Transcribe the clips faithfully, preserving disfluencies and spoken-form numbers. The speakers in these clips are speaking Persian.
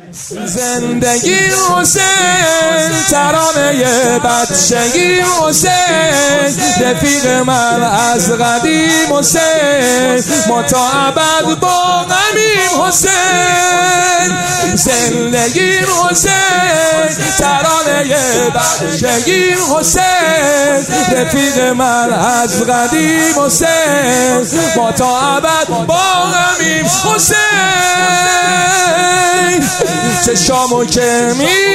زندگی حسین، ترانه بچگی حسین، رفیق من از قدیم حسین، ما تا ابد با غمیم حسین. زندگی حسین، ترانه بچگی حسین، رفیق من از قدیم حسین، ما تا ابد با غمیم حسین. چشامو که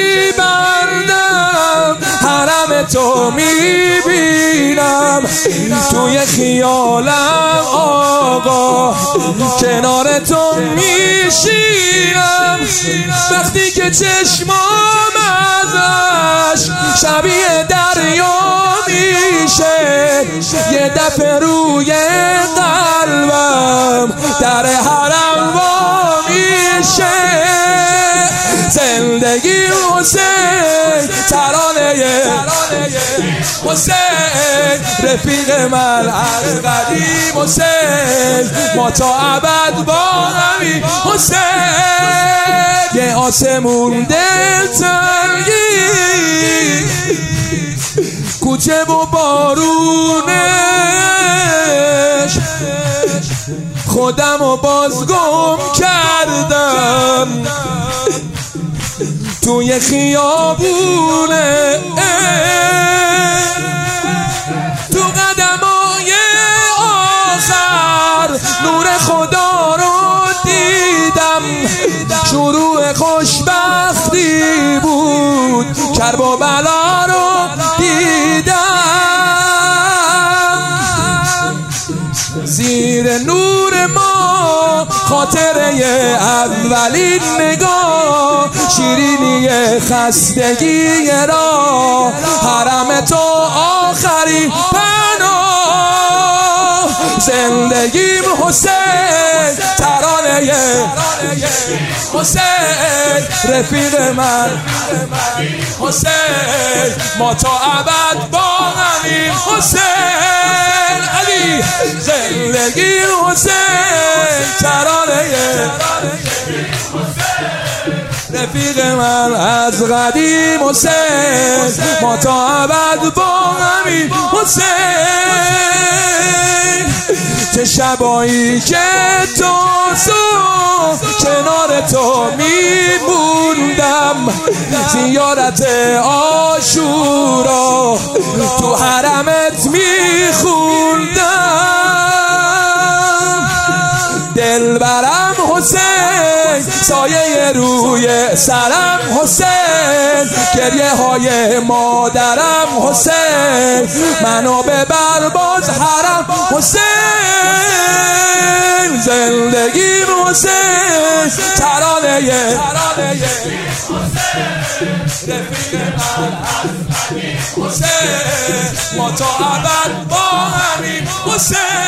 میبندم حرم تو میبینم، توی خیالم آقا کنار تو میشینم. وقتی که چشمام ازش شبیه دریا میشه، یه دفعه روی قلبم در حرم وا میشه. زندگی حسین، ترانه حسین، رفیق من از قدیم حسین، ما تا ابد با غمیم حسین. یه آسمون دلتنگی، کوچه و بارونش، خودم رو باز گم کردم توی خیابونه. تو قدمای آخر نور خدا رو دیدم، شروع خوشبختی بود، کرب و بلا رو دیدم. زیر نور ما خاطره اولین نگاه، شیرینی خستگی را، حرم تو آخری پناه. زندگیم حسین، ترانه حسین، رفیق من حسین، ما تا ابد با غمیم حسین. علی زندگی حسین، ترانه رفیق من از قدیم حسین، ما تا ابد با غمیم حسین. چه شبایی که تو تو کنار تو میموندم، زیارت عاشورا تو حرمت میخوندم. دلبرم حسین، سایه روی سرم حسین، گریه های مادرم حسین، منو ببر باز حرم حسین. زندگیم حسین، ترانه رفیق من حسین، ما تا ابد با همیم حسین.